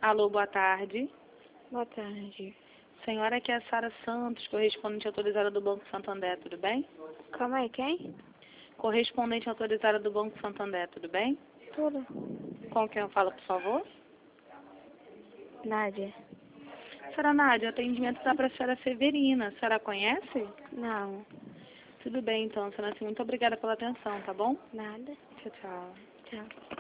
Alô, boa tarde. Boa tarde. Senhora, aqui é a Sara Santos, correspondente autorizada do Banco Santander, tudo bem? Calma aí, quem? Correspondente autorizada do Banco Santander, tudo bem? Tudo. Com quem eu falo, por favor? Nádia. Senhora Nádia, o atendimento está para a senhora Severina. A senhora conhece? Não. Tudo bem, então, senhora, muito obrigada pela atenção, tá bom? Nada. Tchau, tchau. Tchau.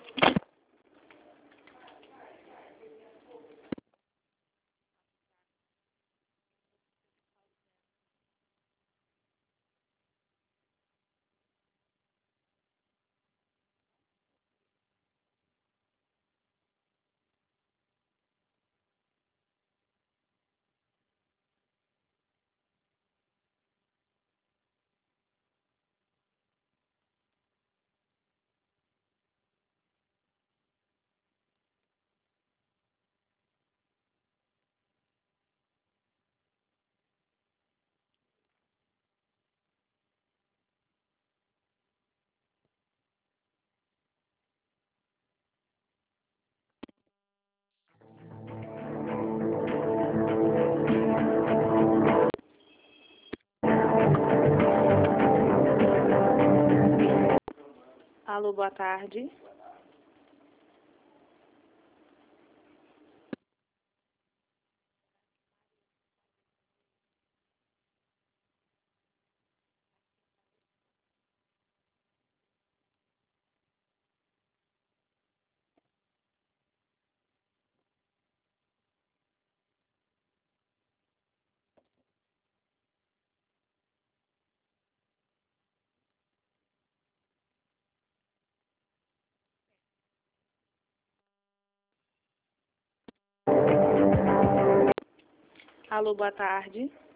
Alô, boa tarde. Alô, boa tarde.